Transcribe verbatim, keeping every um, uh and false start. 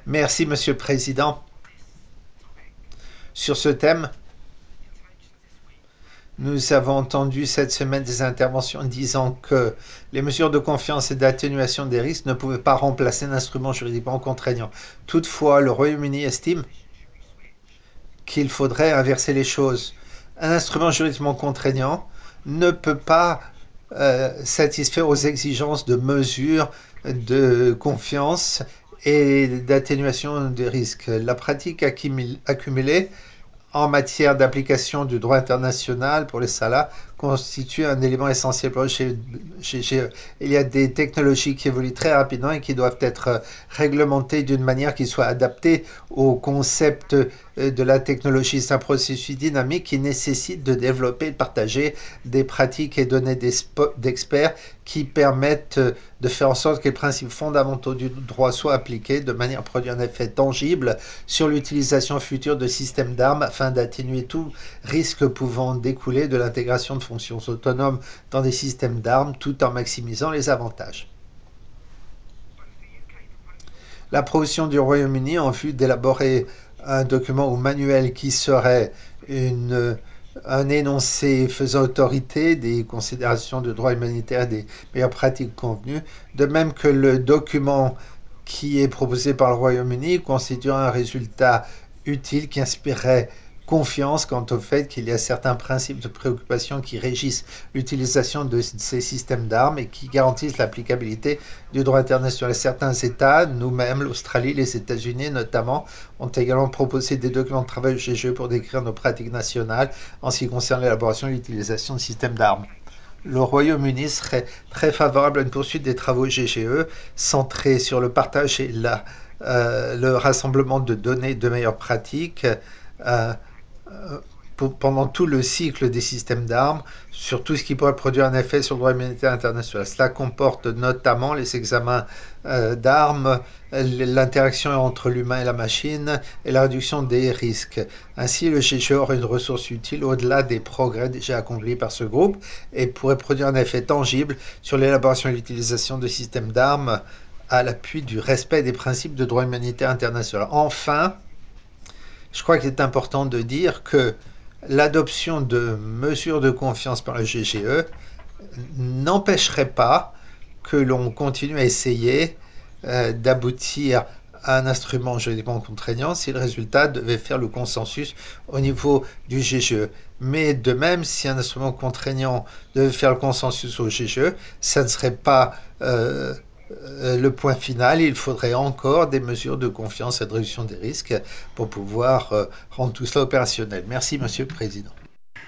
Merci, Monsieur le Président. Sur ce thème, nous avons entendu cette semaine des interventions disant que les mesures de confiance et d'atténuation des risques ne pouvaient pas remplacer un instrument juridiquement contraignant. Toutefois, le Royaume-Uni estime qu'il faudrait inverser les choses. Un instrument juridiquement contraignant ne peut pas euh, satisfaire aux exigences de mesures de confiance et d'atténuation des risques. La pratique accumulée en matière d'application du droit international pour les salas constitue un élément essentiel pour le G G E. Il y a des technologies qui évoluent très rapidement et qui doivent être réglementées d'une manière qui soit adaptée au concept de la technologie. C'est un processus dynamique qui nécessite de développer et de partager des pratiques et données d'experts qui permettent de faire en sorte que les principes fondamentaux du droit soient appliqués de manière à produire un effet tangible sur l'utilisation future de systèmes d'armes afin d'atténuer tout risque pouvant découler de l'intégration de fonctions autonomes dans des systèmes d'armes tout en maximisant les avantages. La proposition du Royaume-Uni en vue d'élaborer un document ou manuel qui serait une, un énoncé faisant autorité des considérations de droit humanitaire et des meilleures pratiques convenues, de même que le document qui est proposé par le Royaume-Uni constitue un résultat utile qui inspirerait confiance quant au fait qu'il y a certains principes de préoccupation qui régissent l'utilisation de ces systèmes d'armes et qui garantissent l'applicabilité du droit international. Certains États, nous-mêmes, l'Australie, les États-Unis notamment, ont également proposé des documents de travail au G G E pour décrire nos pratiques nationales en ce qui concerne l'élaboration et l'utilisation de systèmes d'armes. Le Royaume-Uni serait très favorable à une poursuite des travaux G G E centrés sur le partage et la, euh, le rassemblement de données de meilleures pratiques euh, pour, pendant tout le cycle des systèmes d'armes sur tout ce qui pourrait produire un effet sur le droit humanitaire international. Cela comporte notamment les examens euh, d'armes, l'interaction entre l'humain et la machine et la réduction des risques. Ainsi, le G G E aurait une ressource utile au-delà des progrès déjà accomplis par ce groupe et pourrait produire un effet tangible sur l'élaboration et l'utilisation de systèmes d'armes à l'appui du respect des principes de droit humanitaire international. Enfin, je crois qu'il est important de dire que l'adoption de mesures de confiance par le G G E n'empêcherait pas que l'on continue à essayer euh, d'aboutir à un instrument juridiquement contraignant si le résultat devait faire le consensus au niveau du G G E. Mais de même, si un instrument contraignant devait faire le consensus au G G E, ça ne serait pas euh, euh, le point final. Il faudrait encore des mesures de confiance et de réduction des risques pour pouvoir euh, rendre tout cela opérationnel. Merci, Monsieur le Président.